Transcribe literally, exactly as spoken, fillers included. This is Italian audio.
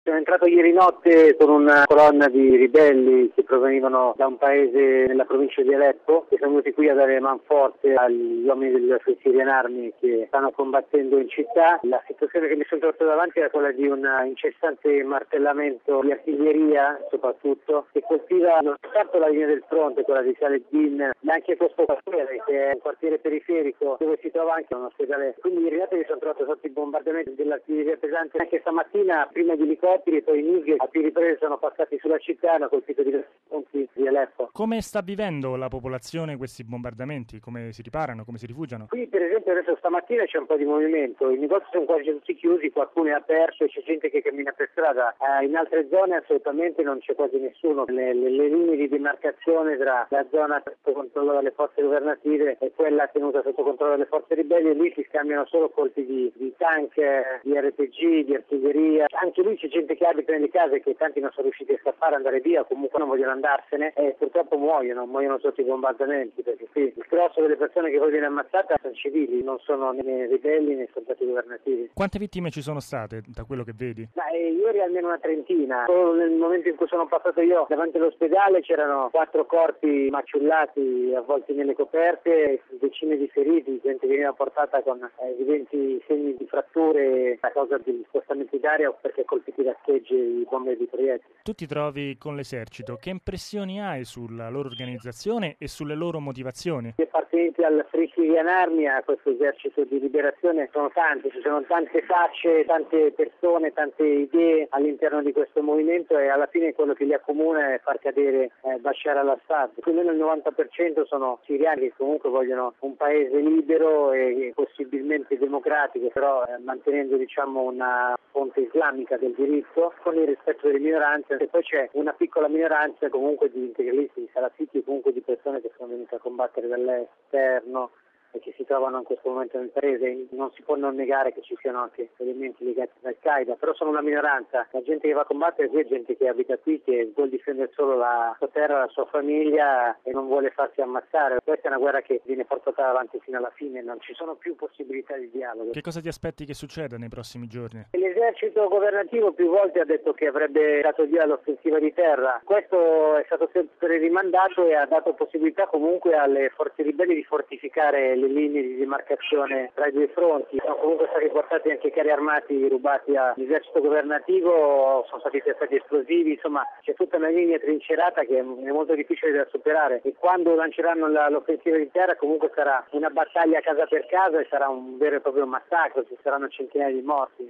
Sono entrato ieri notte con una colonna di ribelli che provenivano da un paese nella provincia di Aleppo, che sono venuti qui a dare manforte agli uomini delle Syrian Army che stanno combattendo in città. La situazione che mi sono trovato davanti era quella di un incessante martellamento di artiglieria, soprattutto, che colpiva non soltanto la linea del fronte, quella di Saladin, ma anche questo quartiere, che è un quartiere periferico dove si trova anche un ospedale. Quindi ieri notte mi sono trovato sotto i bombardamenti dell'artiglieria pesante. Anche stamattina, prima di elicotteri e poi i MiG a più riprese sono passati sulla città e hanno colpito diversi punti di Aleppo. Come sta vivendo la popolazione questi bombardamenti? Come si riparano? Come si rifugiano? Qui per esempio adesso stamattina c'è un po' di movimento, i negozi sono quasi tutti chiusi, qualcuno è aperto e c'è gente che cammina per strada. Eh, in altre zone assolutamente non c'è quasi nessuno. Le, le, le linee di demarcazione tra la zona sotto controllo dalle forze governative e quella tenuta sotto controllo dalle forze ribelli, lì si scambiano solo colpi di, di tank, di R P G, di artiglieria. Anche lì c'è gente che abita nelle case che tanti non sono riusciti a scappare, andare via, comunque non vogliono andarsene e purtroppo muoiono, muoiono sotto i bombardamenti, perché qui il grosso delle persone che poi viene ammazzata sono civili, non sono né ribelli né soldati governativi. Quante vittime ci sono state da quello che vedi? Ma eh, ieri almeno una trentina, solo nel momento in cui sono passato io davanti all'ospedale c'erano quattro corpi maciullati avvolti nelle coperte, decine di feriti, gente che veniva portata con evidenti segni di fratture a causa degli spostamenti d'aria o perché colpiti da schegge di bombe di proiettili. Tu ti trovi con l'esercito, che impressioni hai sulla loro organizzazione e sulle loro motivazioni? Gli appartenenti al Syrian Army, a questo esercito di liberazione, sono tanti, ci sono tante facce, tante persone, tante idee all'interno di questo movimento e alla fine quello che li accomuna è far cadere eh, Bashar al-Assad. Più o meno il novanta per cento sono siriani che comunque vogliono un paese libero e possibilmente democratico, però eh, mantenendo diciamo una fonte islamica del diritto con il rispetto delle minoranze, e poi c'è una piccola minoranza comunque di integralisti, di salafiti o comunque di persone che sono venute a combattere dall'esterno e che si trovano in questo momento nel paese. Non si può non negare che ci siano anche elementi legati ad Al-Qaeda, però sono una minoranza. La gente che va a combattere qui è gente che abita qui, che vuole difendere solo la sua terra, la sua famiglia e non vuole farsi ammazzare. Questa è una guerra che viene portata avanti fino alla fine, non ci sono più possibilità di dialogo. Che cosa ti aspetti che succeda nei prossimi giorni? L'esercito governativo più volte ha detto che avrebbe dato via all'offensiva di terra. Questo è stato sempre rimandato e ha dato possibilità comunque alle forze ribelli di fortificare le linee di demarcazione tra i due fronti. Sono comunque stati portati anche carri armati rubati all'esercito governativo, sono stati testati esplosivi, insomma c'è tutta una linea trincerata che è molto difficile da superare e quando lanceranno la, l'offensiva di terra comunque sarà una battaglia casa per casa e sarà un vero e proprio massacro, ci saranno centinaia di morti.